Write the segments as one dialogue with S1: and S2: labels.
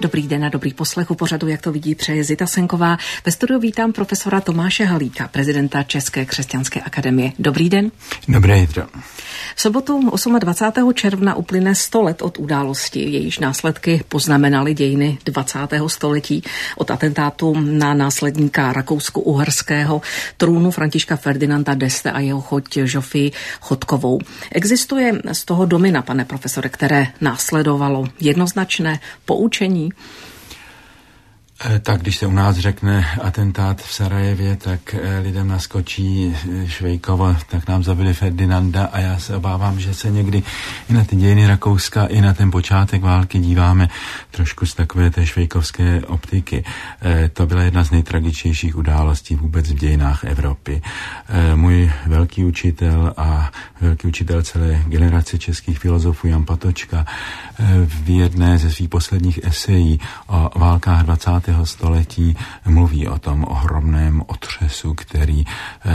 S1: Dobrý den a dobrý poslech u pořadu, jak to vidí, přeje Zita Senková. Ve studiu vítám profesora Tomáše Halíka, prezidenta České křesťanské akademie. Dobrý den.
S2: Dobré jitro.
S1: V sobotu 28. června uplyne 100 let od události, jejíž následky poznamenaly dějiny 20. století od atentátu na následníka rakousko-uherského trůnu Františka Ferdinanda d'Este a jeho choť Žofii Chodkovou. Existuje z toho domina, pane profesore, které následovalo jednoznačné poučení?
S2: Tak když se u nás řekne atentát v Sarajevě, tak lidem naskočí Švejkovo, tak nám zabili Ferdinanda, a já se obávám, že se někdy i na ty dějiny Rakouska, i na ten počátek války díváme trošku z takové té švejkovské optiky. To byla jedna z nejtragičnějších událostí vůbec v dějinách Evropy. Můj velký učitel a velký učitel celé generace českých filozofů Jan Patočka v jedné ze svých posledních esejí o válkách 20. století mluví o tom ohromném otřesu, který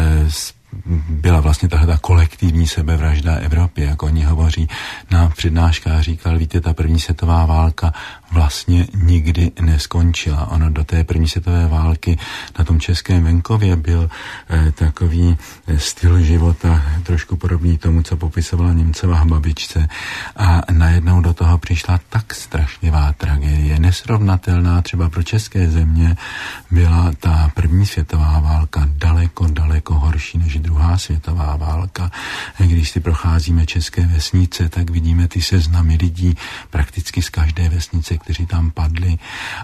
S2: byla vlastně tahle kolektivní sebevražda Evropy, jak oni hovoří na přednáškách. Říkal, víte, ta první světová válka vlastně nikdy neskončila. Ono do té první světové války na tom českém venkově byl takový styl života trošku podobný tomu, co popisovala Němcová babičce, a najednou do toho přišla tak strašlivá tragédie, nesrovnatelná třeba pro české země. Byla ta první světová válka daleko horší než druhá světová válka. Když si procházíme české vesnice, tak vidíme ty seznamy lidí prakticky z každé vesnice, kteří tam padli,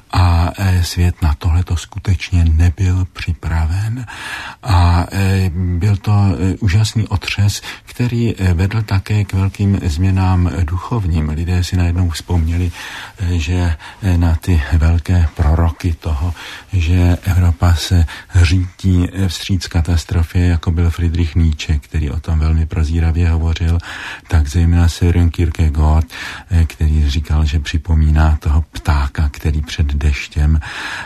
S2: a svět na tohle to skutečně nebyl připraven. A byl to úžasný otřes, který vedl také k velkým změnám duchovním. Lidé si najednou vzpomněli, že na ty velké proroky toho, že Evropa se řítí vstříc katastrofě, jako byl Friedrich Nietzsche, který o tom velmi prozíravě hovořil, tak zejména Søren Kierkegaard, který říkal, že připomíná toho ptáka, který před deštěm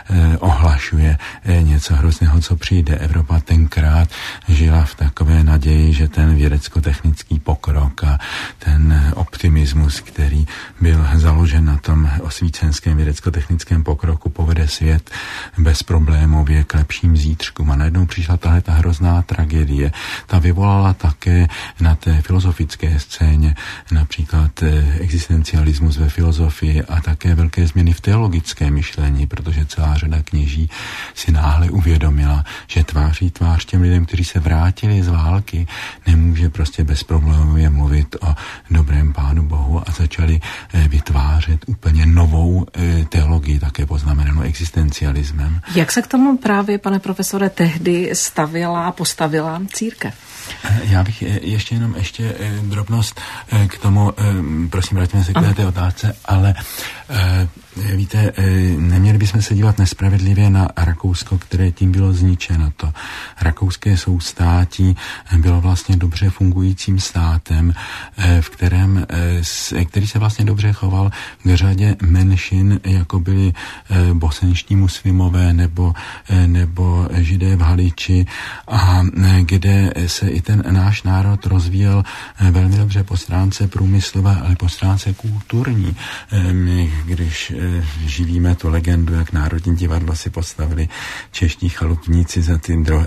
S2: ohlašuje něco hrozného, co přijde. Evropa tenkrát žila v takové naději, že ten vědecko-technický pokrok a ten optimismus, který byl založen na tom osvícenském vědecko-technickém pokroku, povede svět bezproblémově k lepším zítřkům. A najednou přišla tahle ta hrozná tragédie. Ta vyvolala také na té filozofické scéně například existencialismus ve filozofii a také velké změny v teologické myšlení, protože celá řada kněží si náhle uvědomila, že tváří tvář těm lidem, kteří se vrátili z války, nemůže prostě bezproblémově mluvit o dobrém Pánu Bohu, a začali vytvářet úplně novou teologii, také poznamenanou existencialismem.
S1: Jak se k tomu právě, pane profesore, tehdy postavila církev?
S2: Já bych ještě drobnost k tomu, prosím, vrátíme se k té otázce, ale víte, neměli bychom se dívat nespravedlivě na Rakousko, které tím bylo zničeno. To rakouské soustátí bylo vlastně dobře fungujícím státem, který se vlastně dobře choval k řadě menšin, jako byli bosenští muslimové nebo židé v Haliči, a kde se i ten náš národ rozvíjel velmi dobře po stránce průmyslové, ale po stránce kulturní. My, když živíme tu legendu, jak Národní divadlo si postavili čeští chalupníci za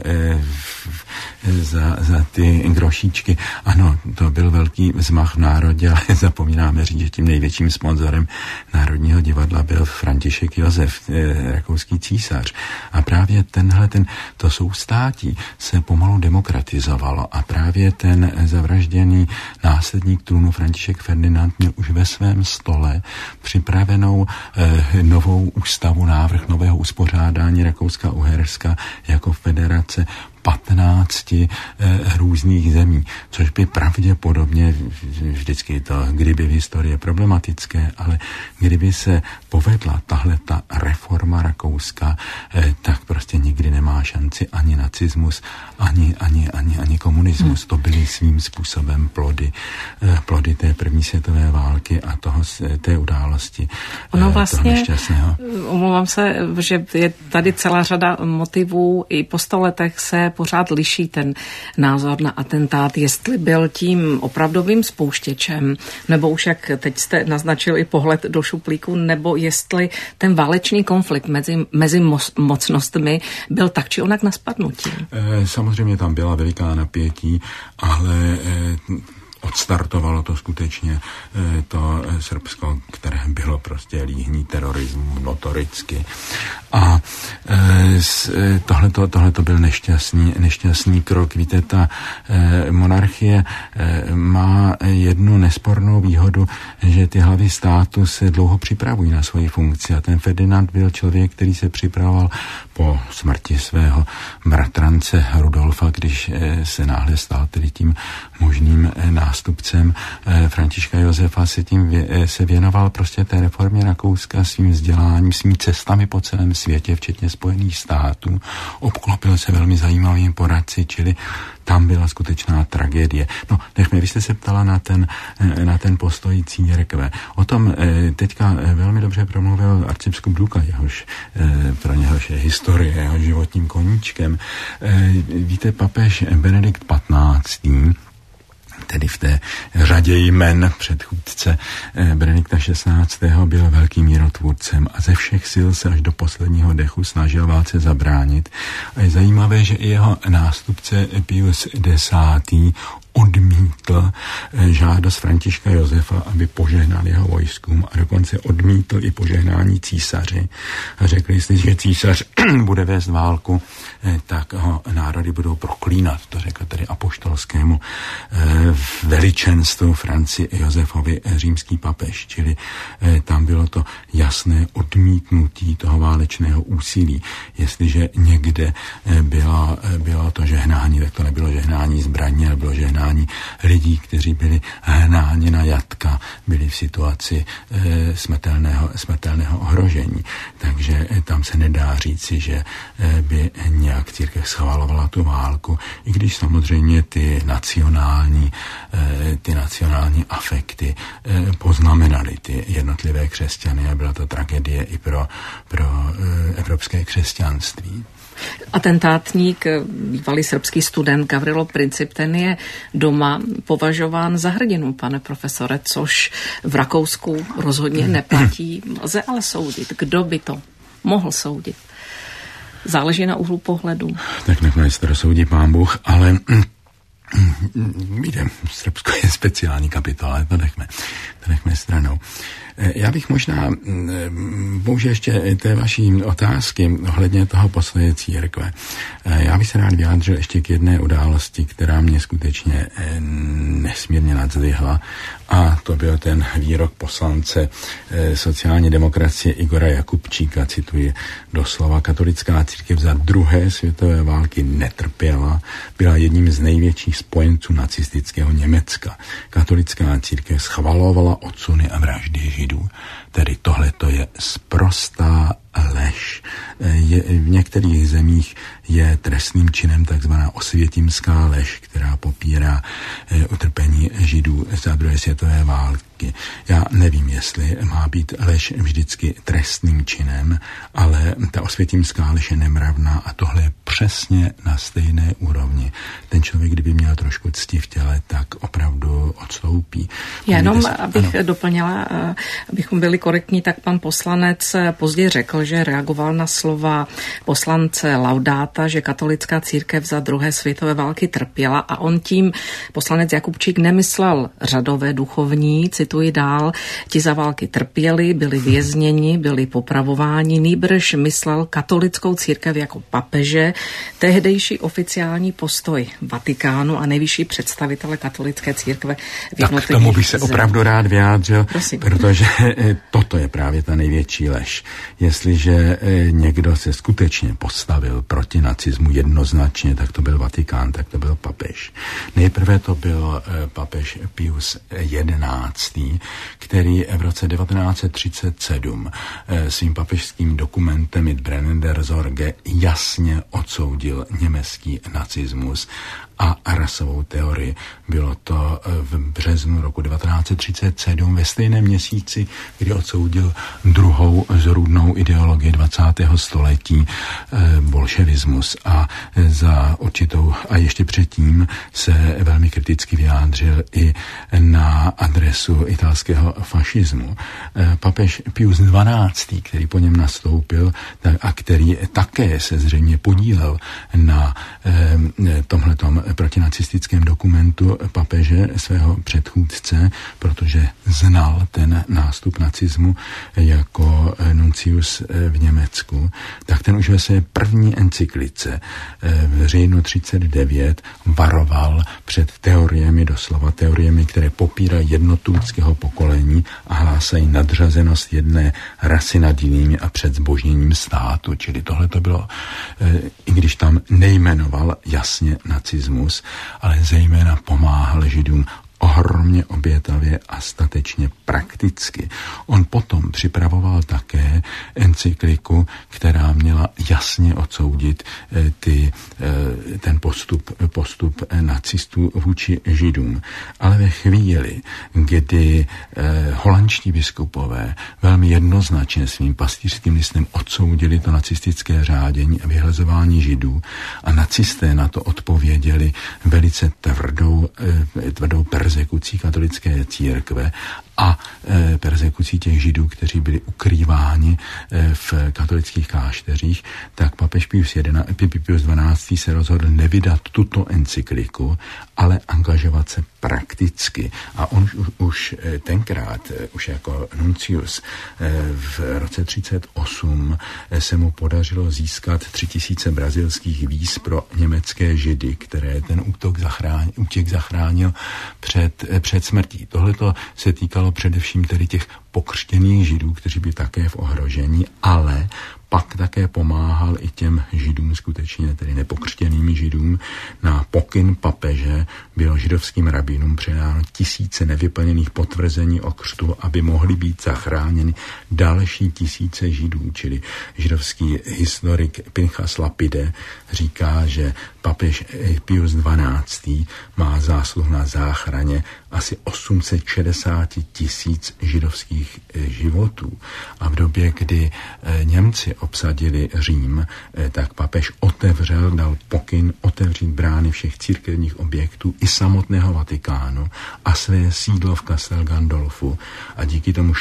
S2: ty grošíčky. Ano, to byl velký vzmach v národě, ale zapomínáme říct, že tím největším sponzorem Národního divadla byl František Josef, rakouský císař. A právě to soustátí se pomalu demokratizovalo, a právě ten zavražděný následník trůnu František Ferdinand měl už ve svém stole připravenou novou ústavu, návrh nového uspořádání Rakouska-Uherska jako federace 15 různých zemí, což by pravděpodobně, vždycky to, kdyby v historii problematické, ale kdyby se povedla tahle ta reforma Rakouska, tak prostě nikdy nemá šanci ani nacismus, ani komunismus. To byly svým způsobem plody té první světové války a té události.
S1: Ono vlastně,
S2: toho nešťastného.
S1: Omlouvám se, že je tady celá řada motivů, i po 100 letech se pořád liší ten názor na atentát, jestli byl tím opravdovým spouštěčem, nebo už, jak teď jste naznačil, i pohled do šuplíku, nebo jestli ten válečný konflikt mezi mocnostmi byl tak či onak na spadnutí.
S2: Samozřejmě tam byla veliká napětí, ale odstartovalo to skutečně to Srbsko, které bylo prostě líhní terorismu notoricky. A tohleto byl nešťastný krok. Víte, ta monarchie má jednu nespornou výhodu, že ty hlavy státu se dlouho připravují na svoji funkci a ten Ferdinand byl člověk, který se připravoval po smrti svého bratrance Rudolfa, když se náhle stal tedy tím možným nástupcem Františka Josefa, se věnoval prostě té reformě Rakouska svým vzděláním, svými cestami po celém světě, včetně Spojených států. Obklopil se velmi zajímavými poradci, čili tam byla skutečná tragédie. No, nechme, vy jste se ptala na ten postoj církve. O tom teďka velmi dobře promluvil arcibiskup Duka, pro něhož je historie, jeho životním koníčkem. Víte, papež Benedikt XV., tedy v té řadě jmen předchůdce Benedikta XVI. Byl velkým mírotvůrcem a ze všech sil se až do posledního dechu snažil válce zabránit. A je zajímavé, že i jeho nástupce Pius X. odmítl žádost Františka Josefa, aby požehnal jeho vojskům a dokonce odmítl i požehnání císaři. A řekli, že císař bude vést válku, tak ho národy budou proklínat. To řekl tedy apoštolskému veličenstvu Franci Josefovi římský papež. Čili tam bylo to jasné odmítnutí toho válečného úsilí. Jestliže někde bylo to žehnání, tak to nebylo žehnání zbraní, ale bylo žehnání lidí, kteří byli hnáni na jatka, byli v situaci smrtelného ohrožení. Takže tam se nedá říci, že by nějak církev schvalovala tu válku, i když samozřejmě ty nacionální afekty poznamenaly ty jednotlivé křesťany a byla to tragédie i pro evropské křesťanství.
S1: Atentátník, bývalý srbský student Gavrilo Princip, ten je doma považován za hrdinu, pane profesore, což v Rakousku rozhodně neplatí. Lze ale soudit. Kdo by to mohl soudit? Záleží na úhlu pohledu. Tak
S2: nakonec to rozsoudí Pán Bůh, ale víte, Srbsko je speciální kapitola, to nechme stranou. Já bych možná použil ještě té vaší otázky ohledně toho postoje církve. Já bych se rád vyjádřil ještě k jedné události, která mě skutečně nesmírně nadzvihla, a to byl ten výrok poslance sociální demokracie Igora Jakubčíka, cituji doslova: katolická církev za druhé světové války netrpěla, byla jedním z největších spojenců nacistického Německa. Katolická církev schvalovala odsuny a vraždy Židů. Tedy tohle to je sprostá lež. V některých zemích je trestným činem takzvaná osvětimská lež, která popírá utrpení Židů za druhé světové války. Já nevím, jestli má být lež vždycky trestným činem, ale ta osvětimská lež je nemravná a tohle je přesně na stejné úrovni. Ten člověk, kdyby měl trošku cti v těle, tak opravdu odstoupí.
S1: Já jenom, abych doplnila, abychom byli korektní, tak pan poslanec později řekl, že reagoval na slova poslance Laudáta, že katolická církev za druhé světové války trpěla, a on tím, poslanec Jakubčík, nemyslel řadové duchovní, cituji dál, ti za války trpěli, byli vězněni, byli popravováni, nýbrž myslel katolickou církev jako papeže, tehdejší oficiální postoj Vatikánu a nejvyšší představitele katolické církve v jednotlivých
S2: Tak k tomu bych se opravdu rád vyjádřil,
S1: prosím.
S2: Protože toto je právě ta největší lež. Jestliže někdo se skutečně postavil proti nacismu jednoznačně, tak to byl Vatikán, tak to byl papež. Nejprve to byl papež Pius XI., který v roce 1937 svým papežským dokumentem Mit brennender Sorge jasně odsoudil německý nacismus a rasovou teorii. Bylo to v březnu roku 1937, ve stejném měsíci, kdy odsoudil druhou zrůdnou ideologii ideologie 20. století, bolševismus, a za určitou, a ještě předtím se velmi kriticky vyjádřil i na adresu italského fašismu. Papež Pius XII., který po něm nastoupil a který také se zřejmě podílel na tomhletom protinacistickém dokumentu papeže, svého předchůdce, protože znal ten nástup nacismu jako nuncius v Německu, tak ten už ve své první encyklice v říjnu 39 varoval před teoriemi, doslova teoriemi, které popírají jednotu lidského pokolení a hlásají nadřazenost jedné rasy nad jinými a před zbožněním státu. Čili tohle to bylo, i když tam nejmenoval jasně nacismus, ale zejména pomáhal Židům ohromně obětavě a statečně prakticky. On potom připravoval také encykliku, která měla jasně odsoudit ten postup nacistů vůči Židům. Ale ve chvíli, kdy holandští biskupové velmi jednoznačně svým pastýřským listem odsoudili to nacistické řádění a vyhlazování Židů a nacisté na to odpověděli velice tvrdou perzekucí katolické církve a perzekucí těch Židů, kteří byli ukrýváni v katolických klášteřích, tak papež Pius XII. Se rozhodl nevydat tuto encykliku, ale angažovat se prakticky. A on už tenkrát, už jako nuncius v roce 38 se mu podařilo získat 3000 brazilských víz pro německé Židy, které ten útěk zachránil před smrtí. Tohleto se týkalo především tedy těch pokřtěných Židů, kteří byli také v ohrožení, ale pak také pomáhal i těm Židům, skutečně tedy nepokřtěným Židům. Na pokyn papeže bylo židovským rabínům předáno 1000 nevyplněných potvrzení o křtu, aby mohly být zachráněny další 1000 Židů. Čili židovský historik Pinchas Lapide říká, že papež Pius XII. Má zásluh na záchraně asi 860 000 židovských životů. A v době, kdy Němci obsadili Řím, tak papež dal pokyn otevřít brány všech církevních objektů i samotného Vatikánu a své sídlo v Castel Gandolfu. A díky tomu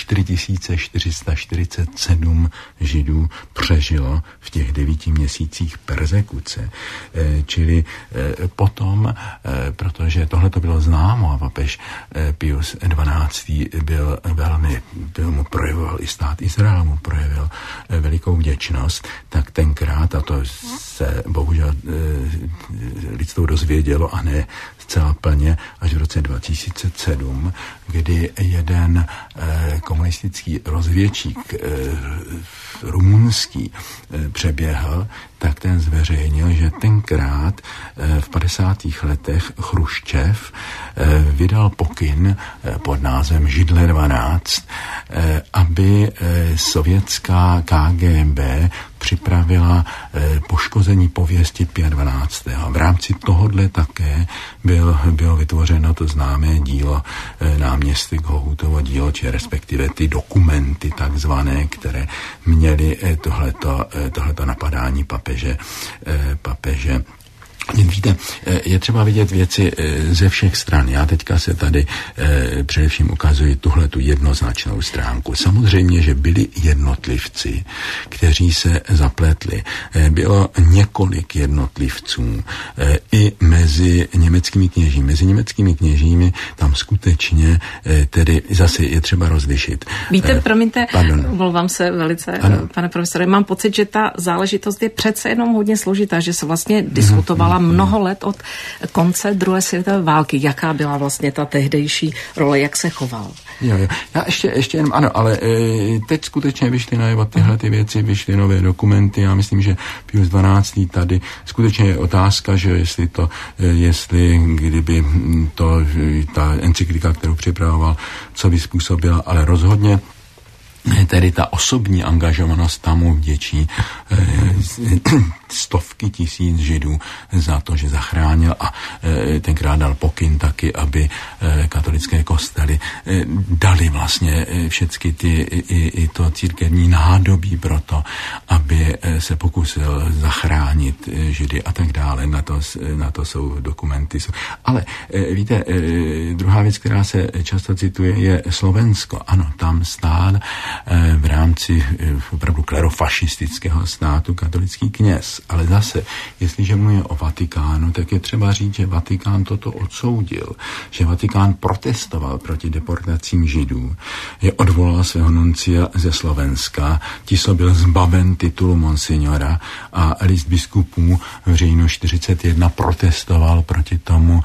S2: 4447 Židů přežilo v těch 9 měsících perzekuce. Čili potom, protože tohle to bylo známo a papež Pius XII. Mu projevoval i stát Izrael, mu projevil velikou vděčnost, tak tenkrát, a to se bohužel lidstvo dozvědělo a ne zcela plně, až v roce 2007, kdy jeden komunistický rozvědčík rumunský přeběhl, tak ten zveřejnil, že tenkrát v 50. letech Chruščev vydal pokyn pod názvem Židle 12, aby sovětská KGB připravila poškození pověsti Pia 12. V rámci tohodle také bylo vytvořeno to známé dílo náměstek Hohutovo dílo, či respektive ty dokumenty takzvané, které měly tohleto napadání papeže. Víte, je třeba vidět věci ze všech stran. Já teďka se tady především ukazuji tuhletu jednoznačnou stránku. Samozřejmě, že byli jednotlivci, kteří se zapletli. Bylo několik jednotlivců i mezi německými kněžími. Mezi německými kněžími tam skutečně tedy zase je třeba rozlišit.
S1: Víte, promiňte, omlouvám se velice, pane profesore, mám pocit, že ta záležitost je přece jenom hodně složitá, že se vlastně diskutovala mnoho let od konce druhé světové války. Jaká byla vlastně ta tehdejší role, jak se choval?
S2: Jo. Já ještě jenom, ano, ale teď skutečně vyšly najevo tyhle ty věci, vyšly nové dokumenty. Já myslím, že Pius XII. Tady skutečně je otázka, že kdyby ta encyklika, kterou připravoval, co by způsobila, ale rozhodně tedy ta osobní angažovanost tam mu vděčí stovky tisíc Židů za to, že zachránil a tenkrát dal pokyn taky, aby katolické kostely dali vlastně všechny i to církevní nádobí pro to, aby se pokusil zachránit Židy a tak dále. Na to jsou dokumenty. Ale víte, druhá věc, která se často cituje, je Slovensko. Ano, tam stát v rámci opravdu klerofašistického státu katolický kněz. Ale zase, jestliže mluvíme o Vatikánu, tak je třeba říct, že Vatikán toto odsoudil, že Vatikán protestoval proti deportacím Židů, je odvolal svého nuncia ze Slovenska, tiso byl zbaven titulu monsignora a list biskupů v říjnu 41 protestoval proti tomu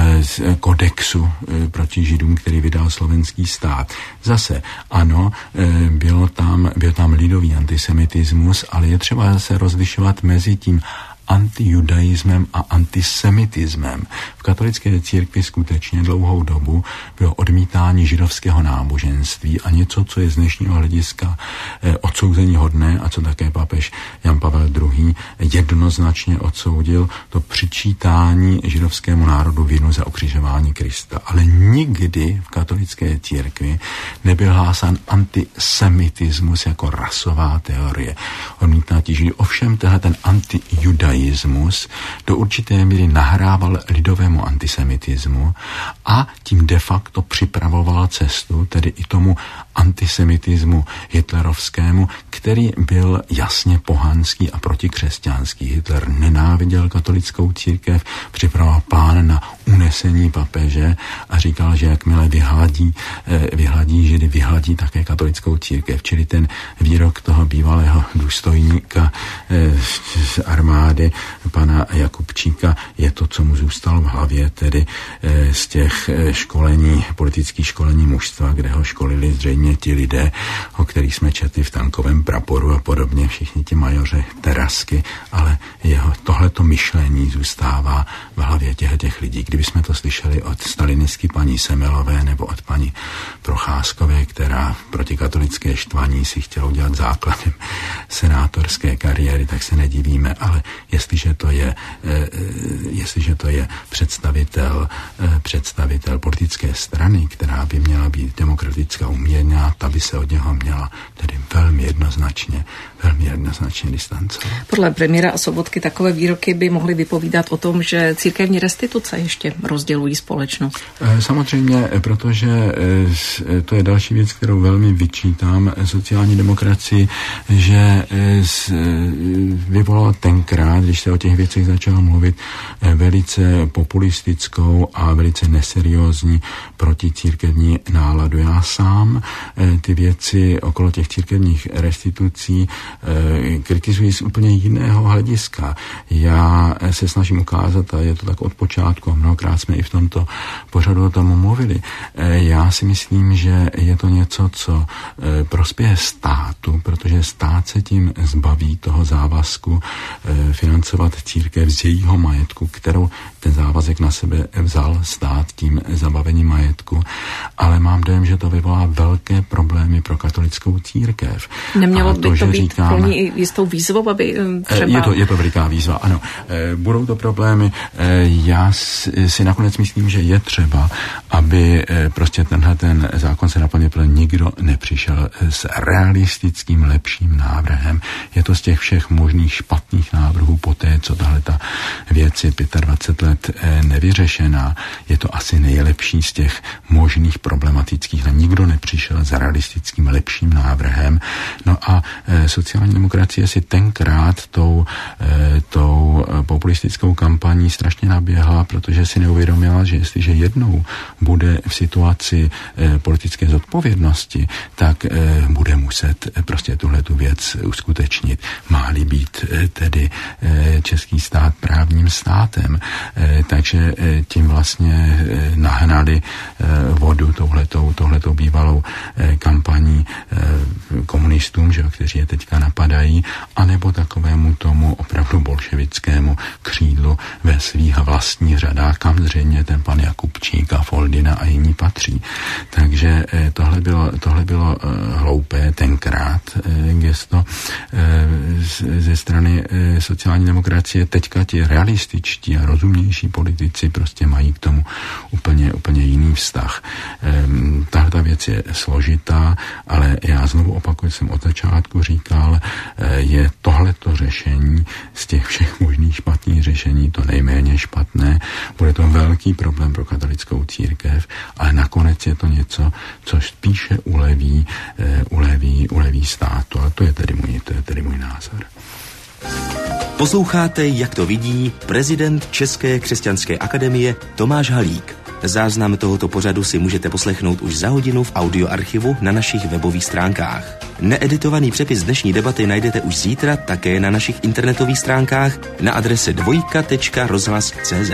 S2: kodexu proti Židům, který vydal slovenský stát. Zase, ano, byl tam lidový antisemitismus, ale je třeba se rozlišovat mezi tím antijudaismem a antisemitismem. V katolické církvi skutečně dlouhou dobu bylo odmítání židovského náboženství a něco, co je z dnešního hlediska odsouzení hodné a co také papež Jan Pavel II. Jednoznačně odsoudil, to přičítání židovskému národu vinu za ukřižování Krista. Ale nikdy v katolické církvi nebyl hlásán antisemitismus jako rasová teorie. Odmítnutí Židů. Ovšem ten antijudaismus do určité míry nahrával lidovému antisemitismu a tím de facto připravoval cestu, tedy i tomu antisemitismu hitlerovskému, který byl jasně pohanský a protikřesťanský. Hitler nenáviděl katolickou církev, připravoval plán na unesení papeže a říkal, že jakmile vyhladí Židy, vyhladí také katolickou církev. Čili ten výrok toho bývalého důstojníka z armády, pana Jakubčíka, je to, co mu zůstalo v hlavě, tedy z těch politických školení mužstva, kde ho školili zřejmě ti lidé, o kterých jsme četli v Tankovém praporu a podobně, všichni ti majoře Terasky, ale jeho tohleto myšlení zůstává v hlavě těch lidí. Kdybychom to slyšeli od stalinistky paní Semelové nebo od paní Procházkové, která proti katolické štvaní si chtěla udělat základem senátorské kariéry, tak se nedivíme, ale jestliže to je představitel politické strany, která by měla být demokratická, uměrná, ta by se od něho měla tedy velmi jednoznačně distancovat.
S1: Podle premiéra Sobotky takové výroky by mohly vypovídat o tom, že církevní restituce ještě rozdělují společnost.
S2: Samozřejmě, protože to je další věc, kterou velmi vyčítám sociální demokracii, že vyvolala tenkrát, když se o těch věcech začal mluvit, velice populistickou a velice neseriózní proticírkevní náladu. Já sám ty věci okolo těch církevních restitucí kritizuji z úplně jiného hlediska. Já se snažím ukázat, a je to tak od počátku, mnohokrát jsme i v tomto pořadu o tom mluvili, já si myslím, že je to něco, co prospěje státu, protože stát se tím zbaví toho závazku financovat církev z jejího majetku, kterou ten závazek na sebe vzal stát tím zabavením majetku, ale mám dojem, že to vyvolá velké problémy pro katolickou církev.
S1: Nemělo by to být plně jistou výzvou, aby třeba...
S2: Je to veliká výzva, ano. Budou to problémy. Já si nakonec myslím, že je třeba, aby prostě ten zákon se naplnil, protože nikdo nepřišel s realistickým lepším návrhem. Je to z těch všech možných špatných návrhů poté, co tahle ta věc je 25 let nevyřešená. Je to asi nejlepší z těch možných problematických. Nikdo nepřišel s realistickým lepším návrhem. No a sociální demokracie si tenkrát tou populistickou kampaní strašně naběhla, protože si neuvědomila, že jestliže jednou bude v situaci politické zodpovědnosti, tak bude muset prostě tuhletu věc uskutečnit. Má-li být tedy český stát právním státem. Takže tím vlastně nahnali vodu touhletou bývalou kampaní komunistům, že, kteří je teďka napadají. Rusii, anebo takovému tomu opravdu bolševickému křídlu ve svých vlastních řadách, kam zřejmě ten pan Jakubčík a Foldina a jiní patří. Takže tohle bylo hloupé tenkrát gesto ze strany sociální demokracie. Teďka ti realističtí a rozumnější politici prostě mají k tomu úplně jiný vztah. Tahle věc je složitá, ale já znovu opakuju, jsem od začátku říkal, je tohleto řešení z těch všech možných špatných řešení to nejméně špatné. Bude to velký problém pro katolickou církev, ale nakonec je to něco, co spíše uleví státu. A to je tedy můj názor.
S3: Posloucháte, jak to vidí prezident České křesťanské akademie Tomáš Halík. Záznam tohoto pořadu si můžete poslechnout už za hodinu v audioarchivu na našich webových stránkách. Needitovaný přepis dnešní debaty najdete už zítra také na našich internetových stránkách na adrese dvojka.rozhlas.cz.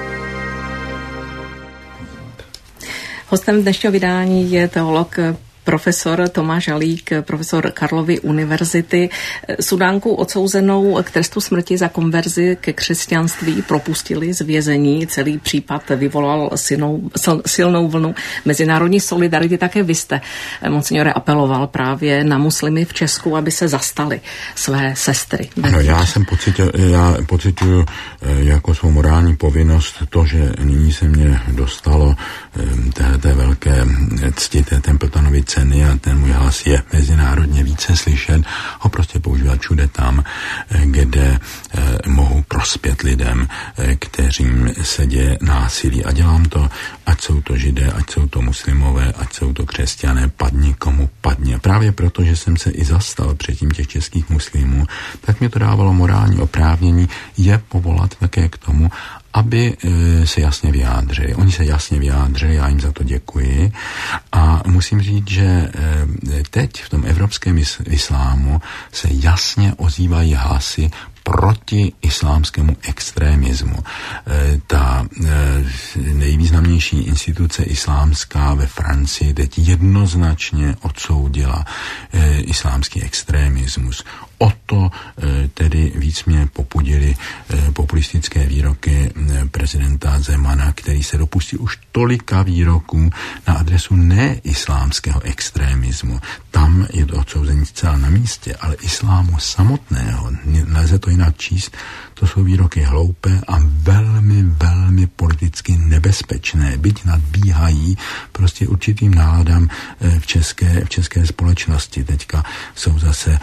S1: Hostem dnešního vydání je teolog profesor Tomáš Halík, profesor Karlovy univerzity. Sudánku odsouzenou k trestu smrti za konverzi ke křesťanství propustili z vězení. Celý případ vyvolal silnou vlnu mezinárodní solidarity. Také vy jste, monsignore, apeloval právě na muslimy v Česku, aby se zastali své sestry.
S2: Ano, já pociťuju jako svou morální povinnost to, že nyní se mě dostalo té velké cti, té Templetonovy ceny a ten můj hlas je mezinárodně více slyšet, ho prostě používat všude tam, kde mohu prospět lidem, kterým se děje násilí. A dělám to, ať jsou to Židé, ať jsou to muslimové, ať jsou to křesťané, padni komu padni. Právě proto, že jsem se i zastal předtím těch českých muslimů, tak mě to dávalo morální oprávnění je povolat také k tomu, aby se jasně vyjádřili. Oni se jasně vyjádřili, já jim za to děkuji. A musím říct, že teď v tom evropském islámu se jasně ozývají hlasy proti islámskému extremismu. Ta nejvýznamnější instituce islámská ve Francii teď jednoznačně odsoudila islámský extremismus. O to tedy víc mě popudily populistické výroky prezidenta Zemana, který se dopustil už tolika výroků na adresu neislámského extremismu. Tam je to odsouzení zcela na místě, ale islámu samotného, nelze to jinak číst, to jsou výroky hloupé a velmi, velmi politicky nebezpečné, byť nadbíhají prostě určitým náladám v české společnosti. Teďka jsou zase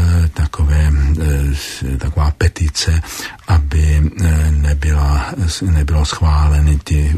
S2: taková petice, aby nebylo schváleny ty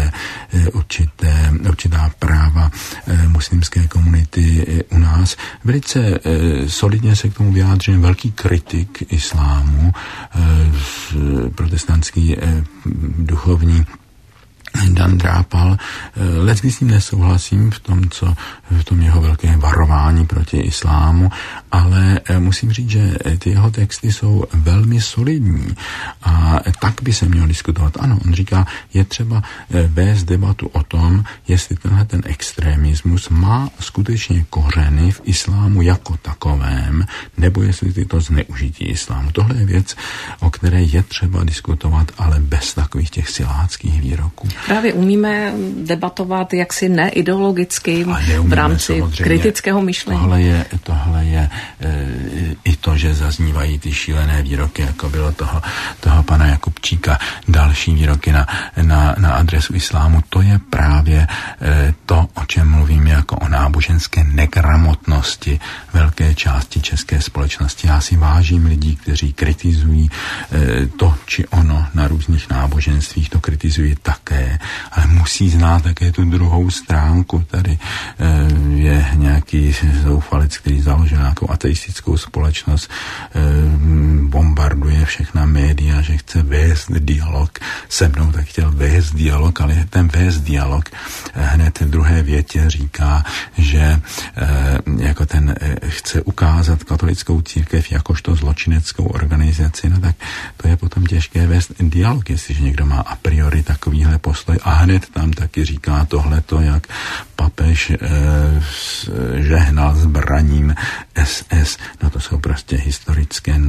S2: určitá práva muslimské komunity u nás. Velice solidně se k tomu vyjádřil velký kritik islámu, protestantský duchovní Dan Drápal. Lecky s ním nesouhlasím v tom jeho velkém varování proti islámu, ale musím říct, že ty jeho texty jsou velmi solidní a tak by se mělo diskutovat. Ano, on říká, je třeba vést debatu o tom, jestli ten extremismus má skutečně kořeny v islámu jako takovém, nebo jestli je to zneužití islámu. Tohle je věc, o které je třeba diskutovat, ale bez takových těch siláckých výroků.
S1: Právě umíme debatovat jaksi neideologicky v rámci kritického myšlení.
S2: Tohle je i to, že zaznívají ty šílené výroky, jako bylo toho pana Jakubčíka, další výroky na adresu islámu. To je právě to, o čem mluvím jako o náboženské negramotnosti velké části české společnosti. Já si vážím lidí, kteří kritizují to či ono na různých náboženstvích, to kritizují také, ale musí znát také tu druhou stránku. Tady je nějaký zoufalec, který založil nějakou ateistickou společnost, bombarduje všechna média, že chce vést vést dialog se mnou, tak chtěl vést dialog, ale ten vést dialog hned v druhé větě říká, že jako ten chce ukázat katolickou církev jakožto zločineckou organizaci, no tak to je potom těžké vést dialog, jestliže někdo má a priori takovýhle postoj a hned tam taky říká tohleto, jak papež žehnal zbraním SS. No to jsou prostě historické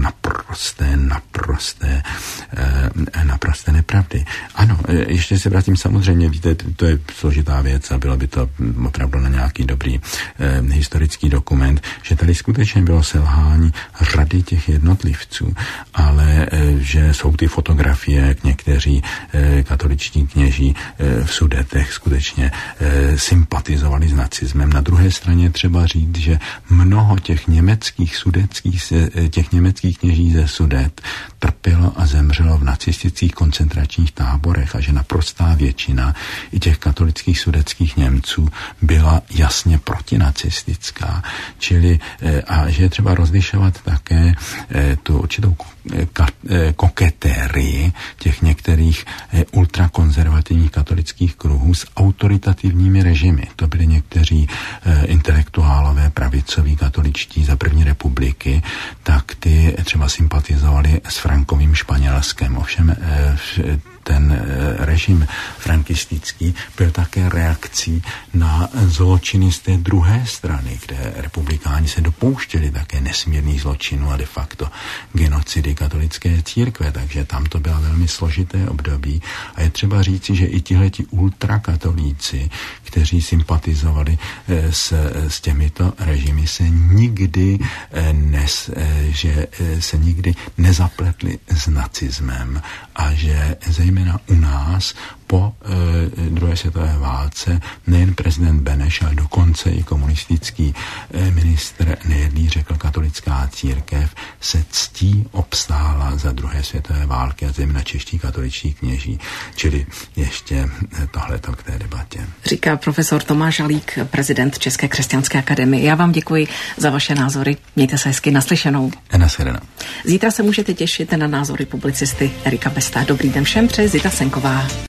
S2: naprosté nepravdy. Ano, ještě se vrátím, samozřejmě, víte, to je složitá věc a bylo by to opravdu na nějaký dobrý historický dokument, že tady skutečně bylo selhání řady těch jednotlivců, ale že jsou ty fotografie, jak někteří katoličtí kněží v Sudetech skutečně sympatizovali s nacismem. Na druhé straně třeba říct, že mnoho těch německých kněží ze Sudet trpělo a zemřelo v nacistických koncentračních táborech a že naprostá většina i těch katolických sudetských Němců byla jasně protinacistická. Čili a že je třeba rozlišovat také tu určitou koketérii těch některých ultrakonzervativních katolických kruhů s autoritativními režimy. To byli někteří intelektuálové pravicoví katoličtí za první republiky, tak ty třeba sympatizovali s Frankovým Španělskem. Ovšem ten režim frankistický byl také reakcí na zločiny z té druhé strany, kde republikáni se dopouštěli také nesmírných zločinů a de facto genocidy katolické církve, takže tam to bylo velmi složité období a je třeba říci, že i tihleti ultrakatolíci, kteří sympatizovali s těmito režimy, se nikdy nezapletli s nacismem a že zejména u nás po druhé světové válce nejen prezident Beneš, ale dokonce i komunistický ministr Nejedlý řekl, katolická církev se ctí obstála za druhé světové války a zejména čeští katoličtí kněží. Čili ještě tohleto k té debatě.
S1: Říká profesor Tomáš Halík, prezident České křesťanské akademie. Já vám děkuji za vaše názory. Mějte se hezky, naslyšenou.
S2: Nashledanou.
S1: Zítra se můžete těšit na názory publicisty Erika Besta. Dobrý den všem, přeje Zita Senková.